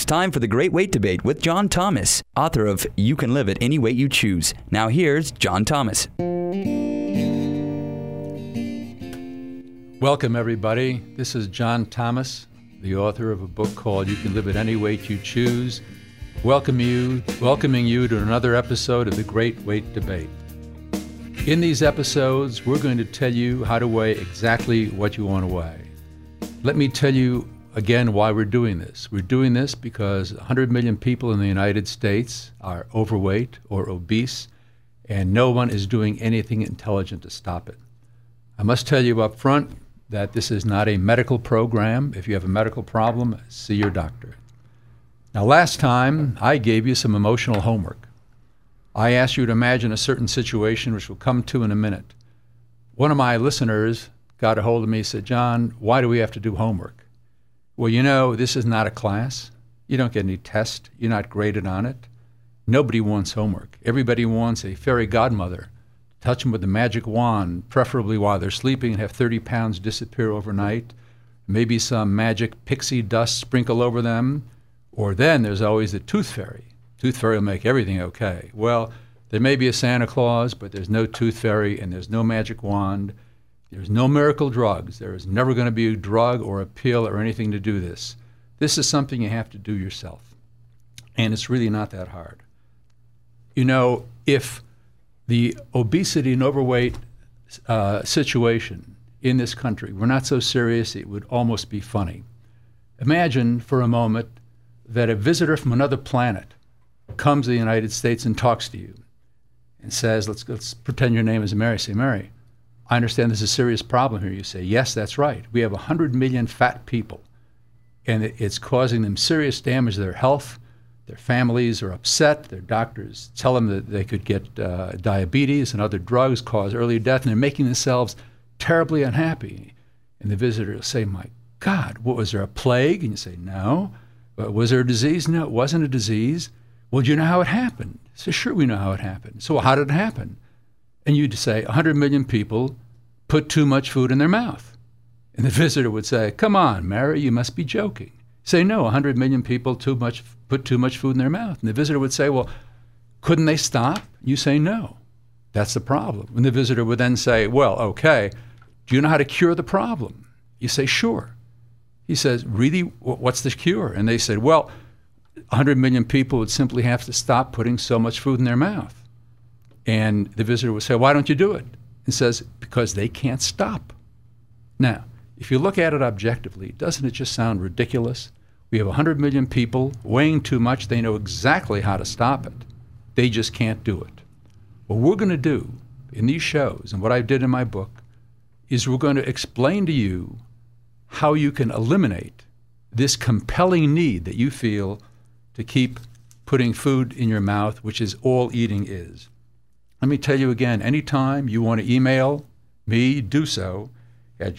time for the Great Weight Debate with John Thomas, author of You Can Live It Any Weight You Choose. Now here's John Thomas. Welcome, everybody. This is John Thomas, the author of a book called You Can Live It Any Weight You Choose. Welcoming you to another episode of the Great Weight Debate. In these episodes, we're going to tell you how to weigh exactly what you want to weigh. Let me tell you again why we're doing this. We're doing this because 100 million people in the United States are overweight or obese, and no one is doing anything intelligent to stop it. I must tell you up front that this is not a medical program. If you have a medical problem, see your doctor. Now, last time, I gave you some emotional homework. I asked you to imagine a certain situation, which we'll come to in a minute. One of my listeners got a hold of me and said, John, why do we have to do homework? Well, you know, this is not a class. You don't get any test. You're not graded on it. Nobody wants homework. Everybody wants a fairy godmother. Touch them with a magic wand, preferably while they're sleeping, and have 30 pounds disappear overnight. Maybe some magic pixie dust sprinkle over them. Or then there's always the tooth fairy. Tooth fairy will make everything okay. Well, there may be a Santa Claus, but there's no tooth fairy, and there's no magic wand. There's no miracle drugs. There is never going to be a drug or a pill or anything to do this. This is something you have to do yourself. And it's really not that hard. You know, if the obesity and overweight situation in this country were not so serious, it would almost be funny. Imagine for a moment that a visitor from another planet comes to the United States and talks to you and says, let's pretend your name is Mary. Say, Mary, I understand there's a serious problem here. You say, yes, that's right. We have 100 million fat people, and it's causing them serious damage to their health. Their families are upset. Their doctors tell them that they could get diabetes and other drugs cause early death, and they're making themselves terribly unhappy. And the visitor will say, my God, what was there, a plague? And you say, no. Was there a disease? No, it wasn't a disease. Well, do you know how it happened? So sure, we know how it happened. So how did it happen? And you'd say 100 million people put too much food in their mouth. And the visitor would say, come on, Mary, you must be joking. Say, no, 100 million people put too much food in their mouth. And the visitor would say, well, couldn't they stop? You say, no. That's the problem. And the visitor would then say, well, okay, do you know how to cure the problem? You say, sure. He says, really, what's the cure? And they said, well, 100 million people would simply have to stop putting so much food in their mouth. And the visitor would say, why don't you do it? And says, because they can't stop. Now, if you look at it objectively, doesn't it just sound ridiculous? We have 100 million people weighing too much. They know exactly how to stop it. They just can't do it. What we're going to do in these shows, and what I did in my book, is we're going to explain to you how you can eliminate this compelling need that you feel to keep putting food in your mouth, which is all eating is. Let me tell you again, anytime you want to email me, do so at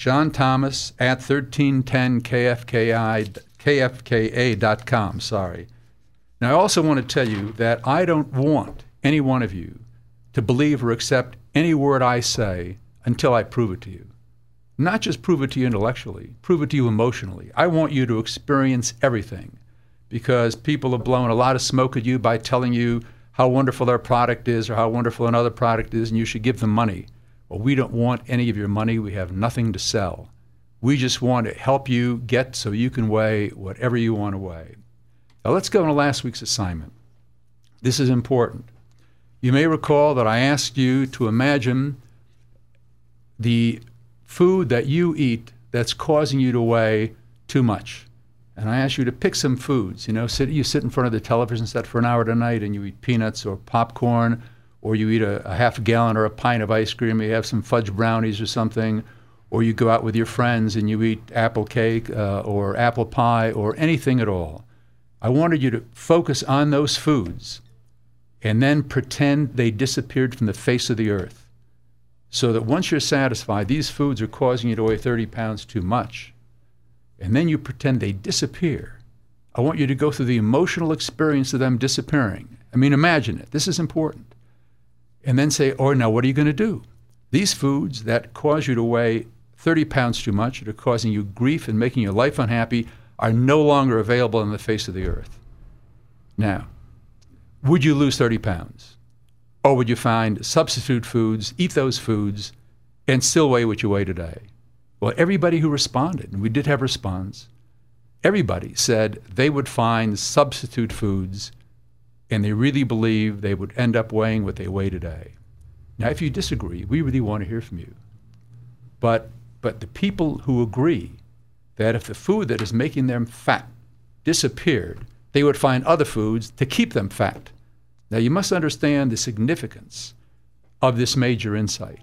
johnthomas@1310kfka.com. Now, I also want to tell you that I don't want any one of you to believe or accept any word I say until I prove it to you. Not just prove it to you intellectually, prove it to you emotionally. I want you to experience everything, because people have blown a lot of smoke at you by telling you how wonderful their product is or how wonderful another product is, and you should give them money. Well, we don't want any of your money. We have nothing to sell. We just want to help you get so you can weigh whatever you want to weigh. Now, let's go into last week's assignment. This is important. You may recall that I asked you to imagine the food that you eat that's causing you to weigh too much. And I asked you to pick some foods. You know, you sit in front of the television set for an hour tonight and you eat peanuts or popcorn, or you eat a half a gallon or a pint of ice cream, or you have some fudge brownies or something, or you go out with your friends and you eat apple cake or apple pie or anything at all. I wanted you to focus on those foods and then pretend they disappeared from the face of the earth, so that once you're satisfied, these foods are causing you to weigh 30 pounds too much, and then you pretend they disappear. I want you to go through the emotional experience of them disappearing. I mean, imagine it. This is important. And then say, oh, now what are you going to do? These foods that cause you to weigh 30 pounds too much, that are causing you grief and making your life unhappy, are no longer available on the face of the earth. Now, would you lose 30 pounds? Or would you find substitute foods, eat those foods, and still weigh what you weigh today? Well, everybody who responded, and we did have response, everybody said they would find substitute foods, and they really believe they would end up weighing what they weigh today. Now, if you disagree, we really want to hear from you. But the people who agree that if the food that is making them fat disappeared, they would find other foods to keep them fat. Now, you must understand the significance of this major insight.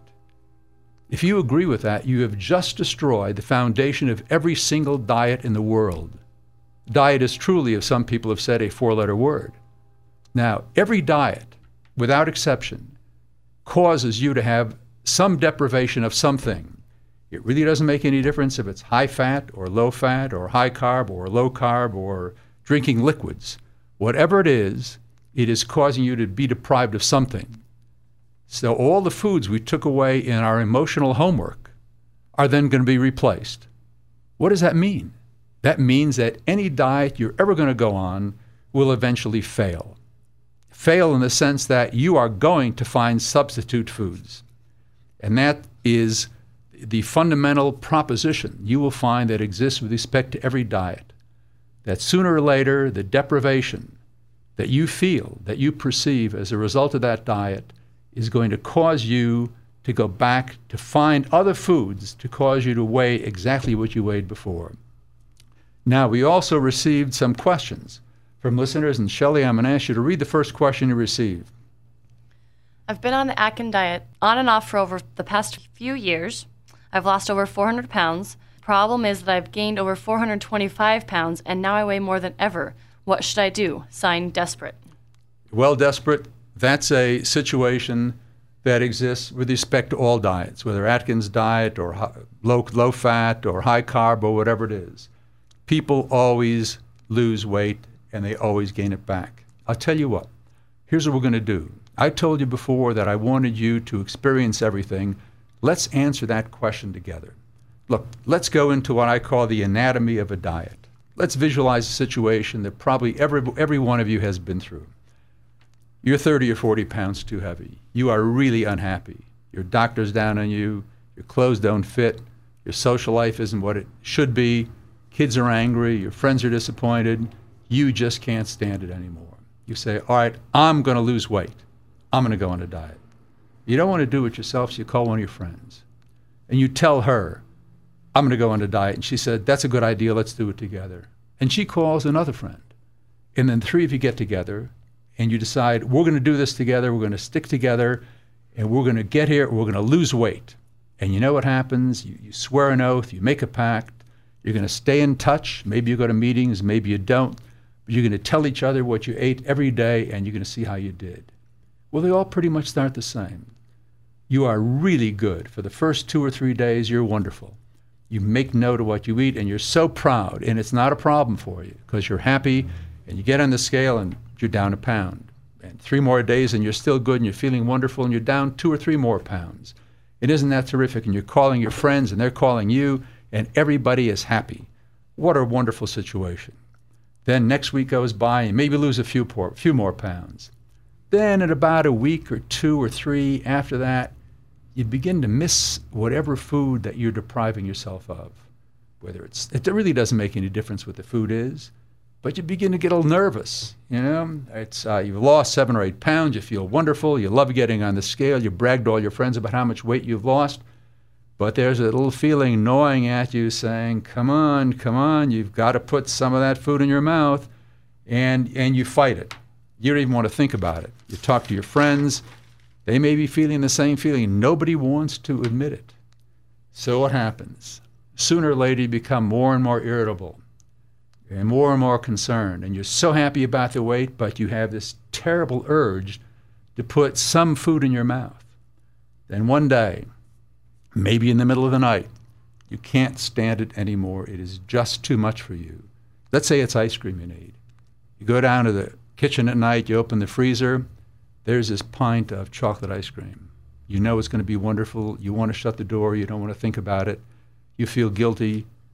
If you agree with that, you have just destroyed the foundation of every single diet in the world. Diet is truly, as some people have said, a four-letter word. Now, every diet, without exception, causes you to have some deprivation of something. It really doesn't make any difference if it's high fat or low fat or high carb or low carb or drinking liquids. Whatever it is causing you to be deprived of something. So all the foods we took away in our emotional homework are then going to be replaced. What does that mean? That means that any diet you're ever going to go on will eventually fail. Fail in the sense that you are going to find substitute foods. And that is the fundamental proposition you will find that exists with respect to every diet. That sooner or later, the deprivation that you feel, that you perceive as a result of that diet is going to cause you to go back to find other foods to cause you to weigh exactly what you weighed before. Now, we also received some questions from listeners, and Shelley, I'm going to ask you to read the first question you received. I've been on the Atkins diet on and off for over the past few years. I've lost over 400 pounds. Problem is that I've gained over 425 pounds, and now I weigh more than ever. What should I do? Signed, Desperate. Well, Desperate, that's a situation that exists with respect to all diets, whether Atkins diet or low fat or high carb or whatever it is. People always lose weight and they always gain it back. I'll tell you what, here's what we're going to do. I told you before that I wanted you to experience everything. Let's answer that question together. Look, let's go into what I call the anatomy of a diet. Let's visualize a situation that probably every one of you has been through. You're 30 or 40 pounds too heavy. You are really unhappy. Your doctor's down on you. Your clothes don't fit. Your social life isn't what it should be. Kids are angry. Your friends are disappointed. You just can't stand it anymore. You say, all right, I'm going to lose weight. I'm going to go on a diet. You don't want to do it yourself, so you call one of your friends. And you tell her, I'm going to go on a diet. And she said, that's a good idea. Let's do it together. And she calls another friend. And then the three of you get together and you decide, we're going to do this together. We're going to stick together and we're going to get here. We're going to lose weight. And you know what happens? You swear an oath. You make a pact. You're going to stay in touch. Maybe you go to meetings. Maybe you don't. But you're going to tell each other what you ate every day and you're going to see how you did. Well, they all pretty much start the same. You are really good. For the first 2 or 3 days, you're wonderful. You make note of what you eat, and you're so proud, and it's not a problem for you because you're happy, and you get on the scale, and you're down a pound. And 3 more days, and you're still good, and you're feeling wonderful, and you're down 2 or 3 more pounds. And isn't that terrific? And you're calling your friends, and they're calling you, and everybody is happy. What a wonderful situation. Then next week goes by, and maybe lose a few more pounds. Then in about a week or 2 or 3 after that, you begin to miss whatever food that you're depriving yourself of. It really doesn't make any difference what the food is, but you begin to get a little nervous. You know, you've lost 7 or 8 pounds, you feel wonderful, you love getting on the scale, you brag to all your friends about how much weight you've lost, but there's a little feeling gnawing at you saying, come on, you've got to put some of that food in your mouth, and you fight it. You don't even want to think about it. You talk to your friends. They may be feeling the same feeling. Nobody wants to admit it. So what happens? Sooner or later, you become more and more irritable and more concerned. And you're so happy about the weight, but you have this terrible urge to put some food in your mouth. Then one day, maybe in the middle of the night, you can't stand it anymore. It is just too much for you. Let's say it's ice cream you need. You go down to the kitchen at night, you open the freezer, there's this pint of chocolate ice cream. You know it's going to be wonderful. You want to shut the door. You don't want to think about it. You feel guilty.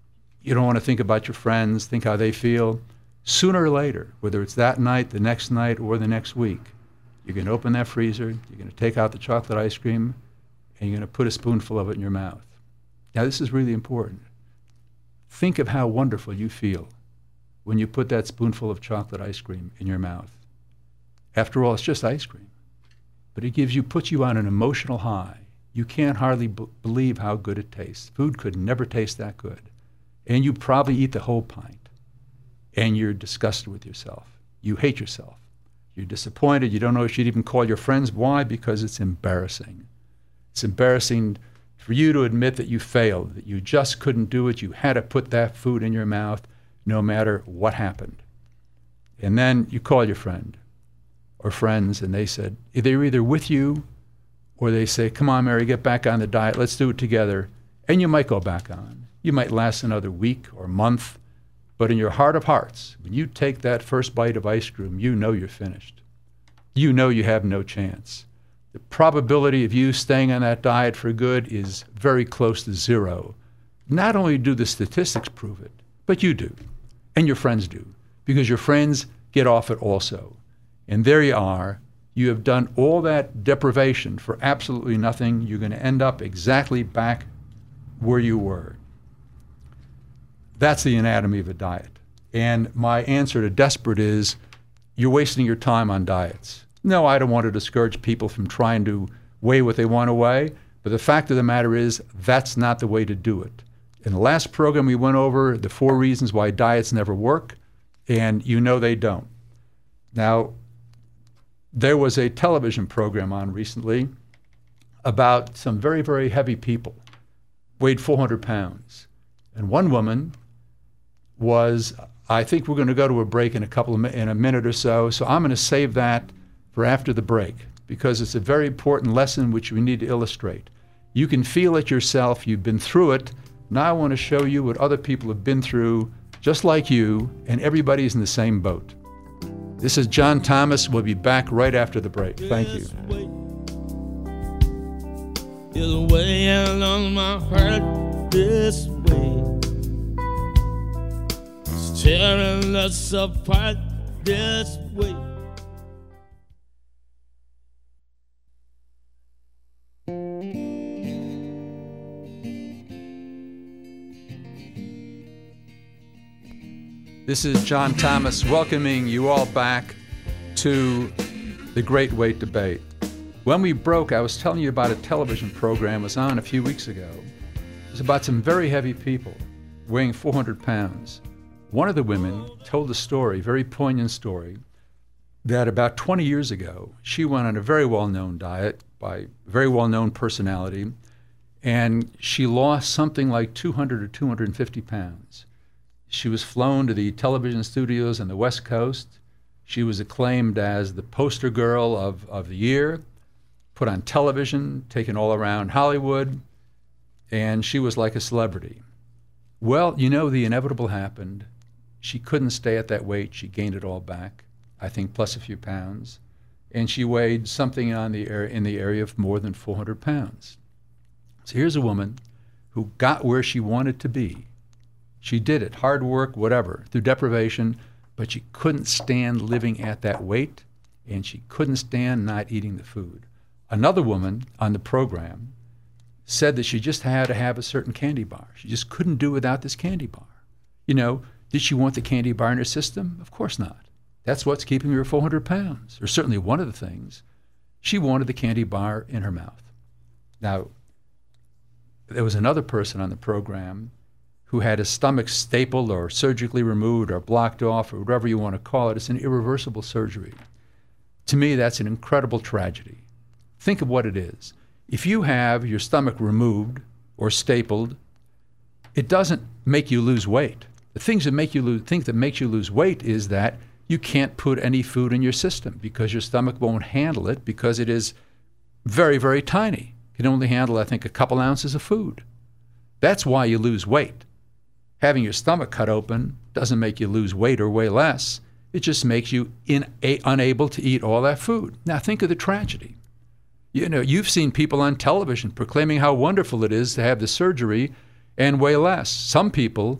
You don't want to think about your friends, think how they feel. Sooner or later, whether it's that night, the next night, or the next week, you're going to open that freezer, you're going to take out the chocolate ice cream, and you're going to put a spoonful of it in your mouth. Now, this is really important. Think of how wonderful you feel when you put that spoonful of chocolate ice cream in your mouth. After all, it's just ice cream. But it puts you on an emotional high. You can't hardly believe how good it tastes. Food could never taste that good. And you probably eat the whole pint. And you're disgusted with yourself. You hate yourself. You're disappointed. You don't know if you'd even call your friends. Why? Because it's embarrassing. It's embarrassing for you to admit that you failed, that you just couldn't do it. You had to put that food in your mouth no matter what happened. And then you call your friend or friends, and they said, they're either with you or they say, come on, Mary, get back on the diet. Let's do it together. And you might go back on. You might last another week or month. But in your heart of hearts, when you take that first bite of ice cream, you know you're finished. You know you have no chance. The probability of you staying on that diet for good is very close to zero. Not only do the statistics prove it, but you do, and your friends do, because your friends get off it also. And there you are. You have done all that deprivation for absolutely nothing. You're going to end up exactly back where you were. That's the anatomy of a diet. And my answer to desperate is, you're wasting your time on diets. No, I don't want to discourage people from trying to weigh what they want to weigh, but the fact of the matter is, that's not the way to do it. In the last program, we went over the 4 reasons why diets never work, and you know they don't. Now, there was a television program on recently about some very, very heavy people, weighed 400 pounds. And one woman was, I think we're going to go to a break in a minute or so, so I'm going to save that for after the break, because it's a very important lesson which we need to illustrate. You can feel it yourself. You've been through it. Now I want to show you what other people have been through, just like you, and everybody's in the same boat. This is John Thomas. We'll be back right after the break. Thank you. Is weighing on my heart this way. It's tearing us apart this way. This is John Thomas welcoming you all back to the Great Weight Debate. When we broke, I was telling you about a television program that was on a few weeks ago. It was about some very heavy people weighing 400 pounds. One of the women told a story, a very poignant story, that about 20 years ago, she went on a very well-known diet by a very well-known personality, and she lost something like 200 or 250 pounds. She was flown to the television studios on the West Coast. She was acclaimed as the poster girl of the year, put on television, taken all around Hollywood, and she was like a celebrity. Well, you know, the inevitable happened. She couldn't stay at that weight. She gained it all back, I think plus a few pounds, and she weighed something in the area of more than 400 pounds. So here's a woman who got where she wanted to be. She did it, hard work, whatever, through deprivation, but she couldn't stand living at that weight, and she couldn't stand not eating the food. Another woman on the program said that she just had to have a certain candy bar. She just couldn't do without this candy bar. You know, did she want the candy bar in her system? Of course not. That's what's keeping her 400 pounds, or certainly one of the things. She wanted the candy bar in her mouth. Now, there was another person on the program who had his stomach stapled or surgically removed or blocked off or whatever you want to call it. It's an irreversible surgery. To me, that's an incredible tragedy. Think of what it is. If you have your stomach removed or stapled, it doesn't make you lose weight. The things that makes you lose weight is that you can't put any food in your system because your stomach won't handle it because it is very, very tiny. It can only handle, I think, a couple ounces of food. That's why you lose weight. Having your stomach cut open doesn't make you lose weight or weigh less. It just makes you unable to eat all that food. Now think of the tragedy. You know, you've seen people on television proclaiming how wonderful it is to have the surgery and weigh less. Some people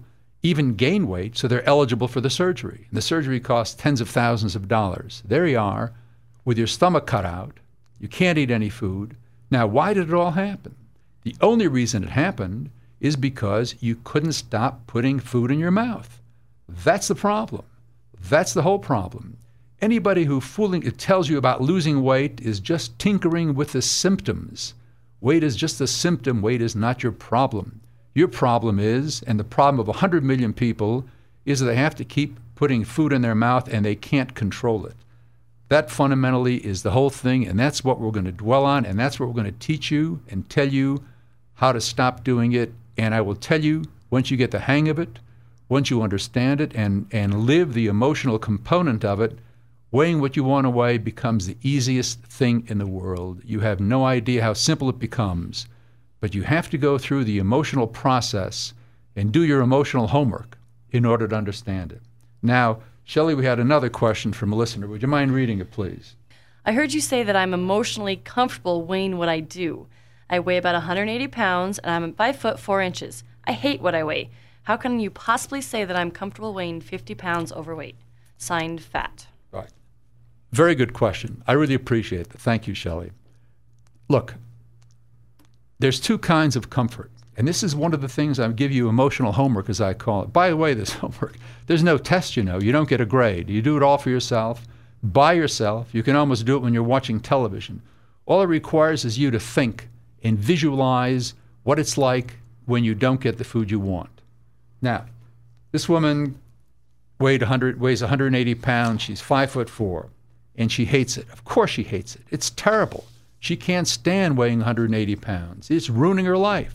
even gain weight, so they're eligible for the surgery. And the surgery costs tens of thousands of dollars. There you are, with your stomach cut out. You can't eat any food. Now, why did it all happen? The only reason it happened is because you couldn't stop putting food in your mouth. That's the problem. That's the whole problem. Anybody who tells you about losing weight is just tinkering with the symptoms. Weight is just a symptom. Weight is not your problem. Your problem is, and the problem of 100 million people, is that they have to keep putting food in their mouth and they can't control it. That fundamentally is the whole thing, and that's what we're going to dwell on, and that's what we're going to teach you and tell you how to stop doing it. And I will tell you, once you get the hang of it, once you understand it and live the emotional component of it, weighing what you want to weigh becomes the easiest thing in the world. You have no idea how simple it becomes, but you have to go through the emotional process and do your emotional homework in order to understand it. Now, Shelley, we had another question from a listener. Would you mind reading it, please? I heard you say that I'm emotionally comfortable weighing what I do. I weigh about 180 pounds, and I'm 5 foot 4 inches. I hate what I weigh. How can you possibly say that I'm comfortable weighing 50 pounds overweight? Signed, Fat. Right. Very good question. I really appreciate that. Thank you, Shelley. Look, there's two kinds of comfort. And this is one of the things I give you emotional homework, as I call it. By the way, this homework, there's no test, you know. You don't get a grade. You do it all for yourself, by yourself. You can almost do it when you're watching television. All it requires is you to think and visualize what it's like when you don't get the food you want. Now, this woman weighs 180 pounds. She's 5 foot 4, and she hates it. Of course she hates it. It's terrible. She can't stand weighing 180 pounds. It's ruining her life.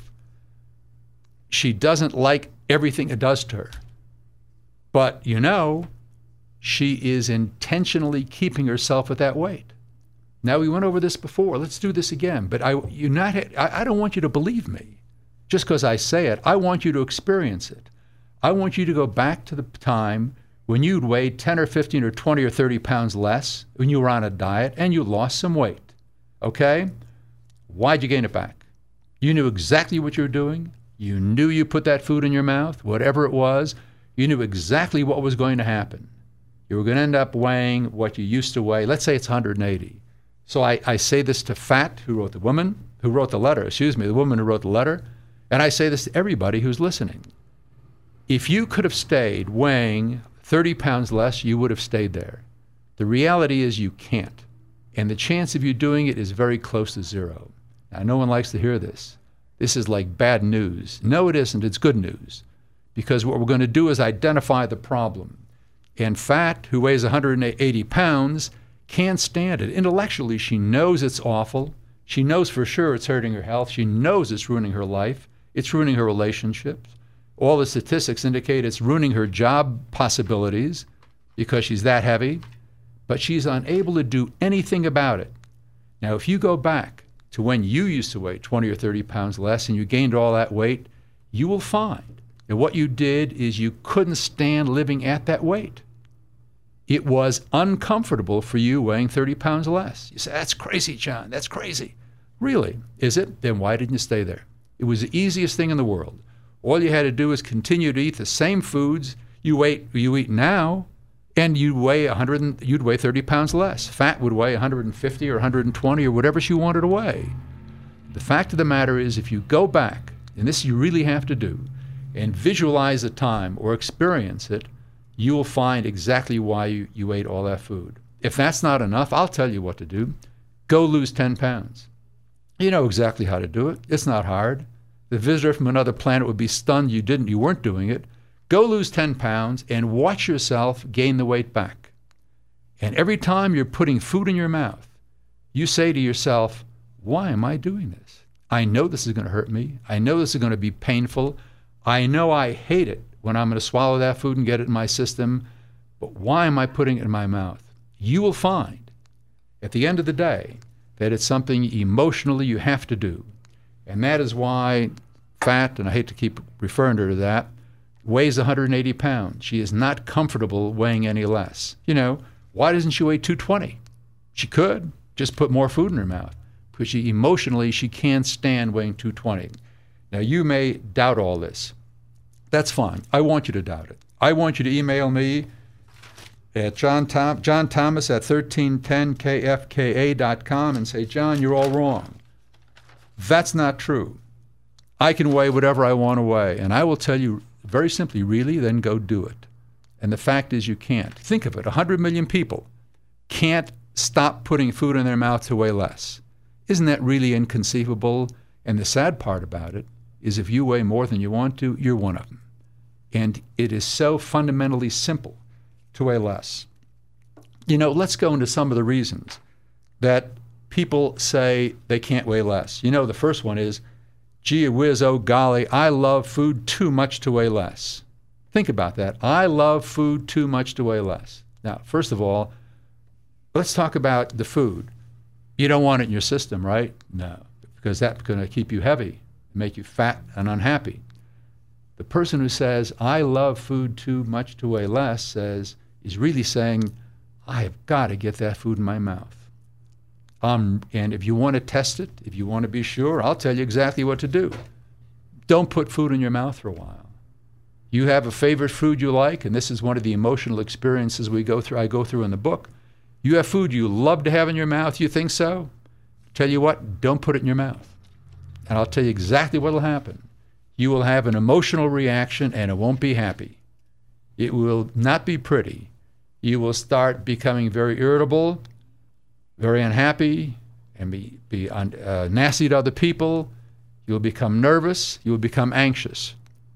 She doesn't like everything it does to her. But, you know, she is intentionally keeping herself at that weight. Now, we went over this before. Let's do this again. But I don't want you to believe me just because I say it. I want you to experience it. I want you to go back to the time when you'd weighed 10 or 15 or 20 or 30 pounds less, when you were on a diet and you lost some weight. Okay? Why'd you gain it back? You knew exactly what you were doing. You knew you put that food in your mouth, whatever it was. You knew exactly what was going to happen. You were going to end up weighing what you used to weigh. Let's say it's 180. So I say this to Fat, the woman who wrote the letter, the woman who wrote the letter, and I say this to everybody who's listening. If you could have stayed weighing 30 pounds less, you would have stayed there. The reality is you can't. And the chance of you doing it is very close to zero. Now, no one likes to hear this. This is like bad news. No, it isn't. It's good news. Because what we're going to do is identify the problem. And Fat, who weighs 180 pounds, can't stand it. Intellectually, she knows it's awful. She knows for sure it's hurting her health. She knows it's ruining her life. It's ruining her relationships. All the statistics indicate it's ruining her job possibilities because she's that heavy. But she's unable to do anything about it. Now, if you go back to when you used to weigh 20 or 30 pounds less and you gained all that weight, you will find that what you did is you couldn't stand living at that weight. It was uncomfortable for you weighing 30 pounds less. You say, that's crazy, John. That's crazy. Really? Is it? Then why didn't you stay there? It was the easiest thing in the world. All you had to do is continue to eat the same foods you eat now, and you'd weigh 30 pounds less. Fat would weigh 150 or 120 or whatever she wanted to weigh. The fact of the matter is, if you go back, and this you really have to do, and visualize the time or experience it, you will find exactly why you ate all that food. If that's not enough, I'll tell you what to do. Go lose 10 pounds. You know exactly how to do it. It's not hard. The visitor from another planet would be stunned you weren't doing it. Go lose 10 pounds and watch yourself gain the weight back. And every time you're putting food in your mouth, you say to yourself, why am I doing this? I know this is going to hurt me. I know this is going to be painful. I know I hate it when I'm going to swallow that food and get it in my system, but why am I putting it in my mouth? You will find at the end of the day that it's something emotionally you have to do. And that is why Fat, and I hate to keep referring to her to that, weighs 180 pounds. She is not comfortable weighing any less. You know, why doesn't she weigh 220? She could just put more food in her mouth because emotionally she can't stand weighing 220. Now, you may doubt all this, That's fine. I want you to doubt it. I want you to email me at John Thomas at 1310kfka.com and say, John, you're all wrong. That's not true. I can weigh whatever I want to weigh, and I will tell you very simply, really, then go do it. And the fact is you can't. Think of it, 100 million people can't stop putting food in their mouth to weigh less. Isn't that really inconceivable? And the sad part about it is if you weigh more than you want to, you're one of them. And it is so fundamentally simple to weigh less. You know, let's go into some of the reasons that people say they can't weigh less. You know, the first one is, gee whiz, oh golly, I love food too much to weigh less. Think about that. I love food too much to weigh less. Now, first of all, let's talk about the food. You don't want it in your system, right? No, because that's going to keep you heavy, make you fat and unhappy. The person who says, I love food too much to weigh less, is really saying, I have got to get that food in my mouth. And if you want to test it, if you want to be sure, I'll tell you exactly what to do. Don't put food in your mouth for a while. You have a favorite food you like, and this is one of the emotional experiences I go through in the book. You have food you love to have in your mouth, you think so? Tell you what, don't put it in your mouth. And I'll tell you exactly what will happen. You will have an emotional reaction, and it won't be happy. It will not be pretty. You will start becoming very irritable, very unhappy, and be nasty to other people. You'll become nervous. You'll become anxious.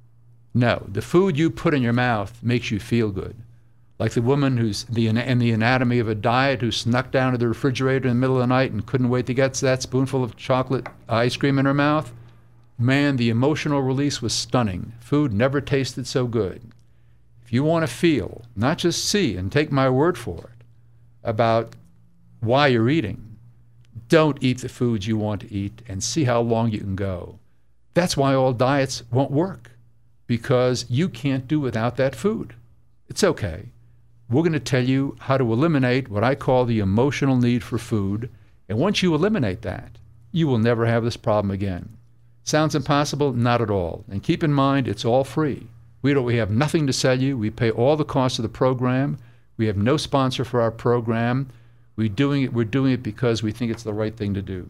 No, the food you put in your mouth makes you feel good. Like the woman who's in the Anatomy of a Diet who snuck down to the refrigerator in the middle of the night and couldn't wait to get that spoonful of chocolate ice cream in her mouth. Man, the emotional release was stunning. Food never tasted so good. If you want to feel, not just see and take my word for it, about why you're eating, don't eat the foods you want to eat and see how long you can go. That's why all diets won't work, because you can't do without that food. It's okay. We're going to tell you how to eliminate what I call the emotional need for food, and once you eliminate that, you will never have this problem again. Sounds impossible? Not at all. And keep in mind, it's all free. We have nothing to sell you. We pay all the costs of the program. We have no sponsor for our program. We're doing it because we think it's the right thing to do.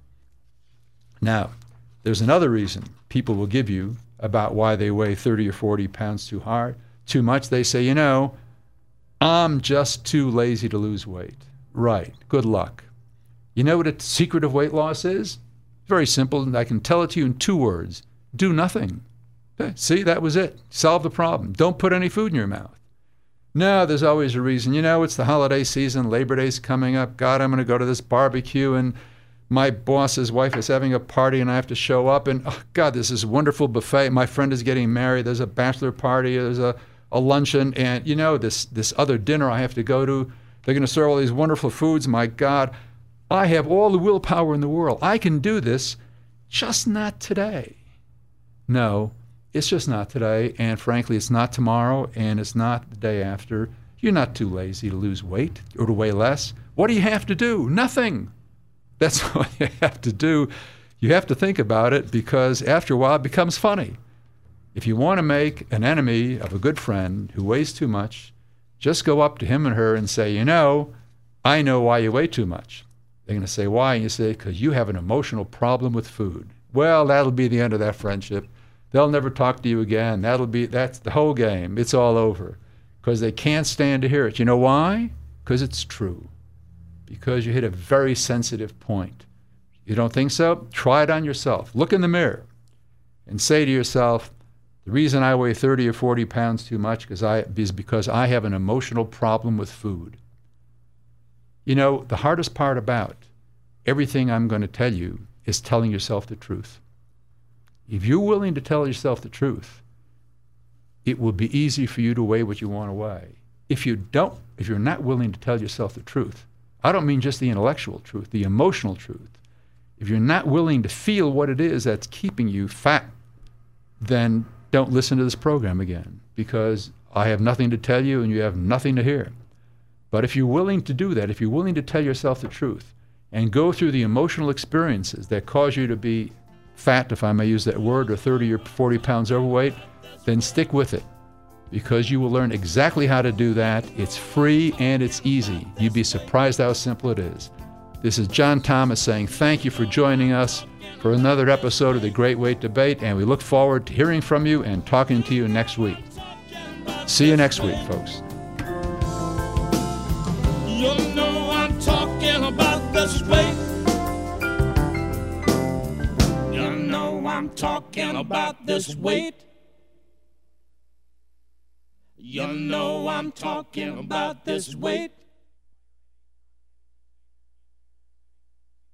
Now, there's another reason people will give you about why they weigh 30 or 40 pounds too much. They say, you know, I'm just too lazy to lose weight. Right. Good luck. You know what the secret of weight loss is? Very simple, and I can tell it to you in 2 words. Do nothing. Okay, see, that was it. Solve the problem. Don't put any food in your mouth. No, there's always a reason. You know, it's the holiday season. Labor Day's coming up. God, I'm going to go to this barbecue, and my boss's wife is having a party, and I have to show up. And, oh, God, this is a wonderful buffet. My friend is getting married. There's a bachelor party. There's a luncheon. And, you know, this other dinner I have to go to. They're going to serve all these wonderful foods. My God, I have all the willpower in the world. I can do this, just not today. No, it's just not today, and frankly, it's not tomorrow, and it's not the day after. You're not too lazy to lose weight or to weigh less. What do you have to do? Nothing. That's what you have to do. You have to think about it, because after a while it becomes funny. If you want to make an enemy of a good friend who weighs too much, just go up to him and her and say, you know why you weigh too much. They're going to say, why? And you say, because you have an emotional problem with food. Well, that'll be the end of that friendship. They'll never talk to you again. That's the whole game. It's all over, because they can't stand to hear it. You know why? Because it's true. Because you hit a very sensitive point. You don't think so? Try it on yourself. Look in the mirror and say to yourself, the reason I weigh 30 or 40 pounds too much is because I have an emotional problem with food. You know, the hardest part about everything I'm going to tell you is telling yourself the truth. If you're willing to tell yourself the truth, it will be easy for you to weigh what you want to weigh. If you're not willing to tell yourself the truth, I don't mean just the intellectual truth, the emotional truth. If you're not willing to feel what it is that's keeping you fat, then don't listen to this program again, because I have nothing to tell you and you have nothing to hear. But if you're willing to do that, if you're willing to tell yourself the truth and go through the emotional experiences that cause you to be fat, if I may use that word, or 30 or 40 pounds overweight, then stick with it, because you will learn exactly how to do that. It's free and it's easy. You'd be surprised how simple it is. This is John Thomas saying thank you for joining us for another episode of The Great Weight Debate, and we look forward to hearing from you and talking to you next week. See you next week, folks. You know I'm talking about this weight. You know I'm talking about this weight. You know I'm talking about this weight.